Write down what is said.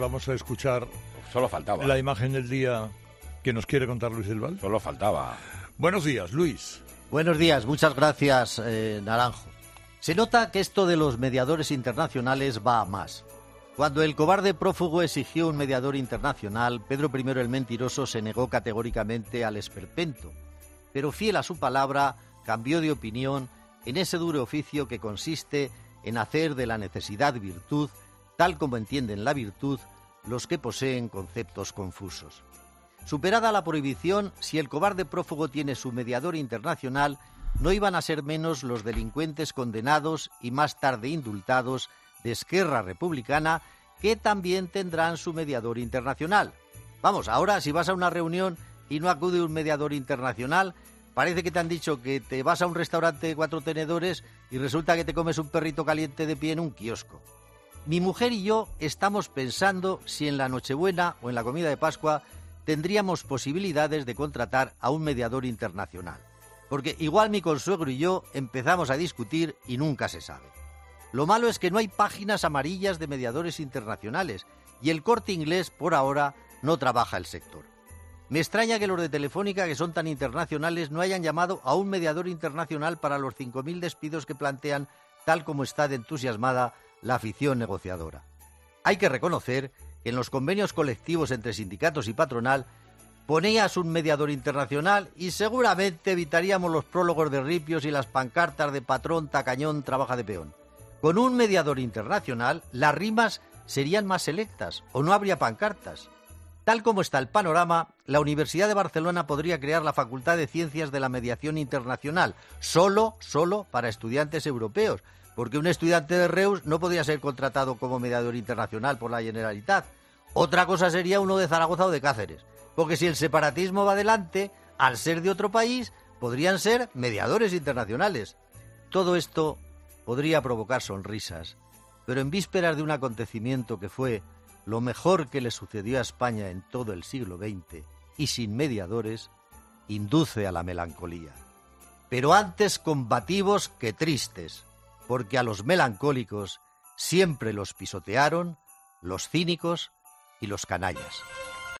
Vamos a escuchar Solo faltaba. la imagen del día que nos quiere contar Luis del Val. Solo faltaba. Buenos días, Luis. Buenos días, muchas gracias, Naranjo. Se nota que esto de los mediadores internacionales va a más. Cuando el cobarde prófugo exigió un mediador internacional, Pedro I el Mentiroso se negó categóricamente al esperpento, pero fiel a su palabra, cambió de opinión en ese duro oficio que consiste en hacer de la necesidad virtud, tal como entienden la virtud los que poseen conceptos confusos. Superada la prohibición, si el cobarde prófugo tiene su mediador internacional, no iban a ser menos los delincuentes condenados y más tarde indultados de Esquerra Republicana, que también tendrán su mediador internacional. Vamos, ahora si vas a una reunión y no acude un mediador internacional, parece que te han dicho que te vas a un restaurante de 4 tenedores y resulta que te comes un perrito caliente de pie en un kiosco. Mi mujer y yo estamos pensando si en la Nochebuena o en la comida de Pascua tendríamos posibilidades de contratar a un mediador internacional. Porque igual mi consuegro y yo empezamos a discutir y nunca se sabe. Lo malo es que no hay páginas amarillas de mediadores internacionales y el Corte Inglés, por ahora, no trabaja el sector. Me extraña que los de Telefónica, que son tan internacionales, no hayan llamado a un mediador internacional para los 5.000 despidos que plantean, tal como está de entusiasmada la afición negociadora. Hay que reconocer que en los convenios colectivos entre sindicatos y patronal ponías un mediador internacional y seguramente evitaríamos los prólogos de ripios y las pancartas de patrón, tacañón, trabaja de peón. Con un mediador internacional, las rimas serían más selectas o no habría pancartas. Tal como está el panorama, la Universidad de Barcelona podría crear la Facultad de Ciencias de la Mediación Internacional, solo para estudiantes europeos, porque un estudiante de Reus no podría ser contratado como mediador internacional por la Generalitat. Otra cosa sería uno de Zaragoza o de Cáceres, porque si el separatismo va adelante, al ser de otro país, podrían ser mediadores internacionales. Todo esto podría provocar sonrisas, pero en vísperas de un acontecimiento que fue lo mejor que le sucedió a España en todo el siglo XX y sin mediadores, induce a la melancolía. Pero antes combativos que tristes, porque a los melancólicos siempre los pisotearon los cínicos y los canallas.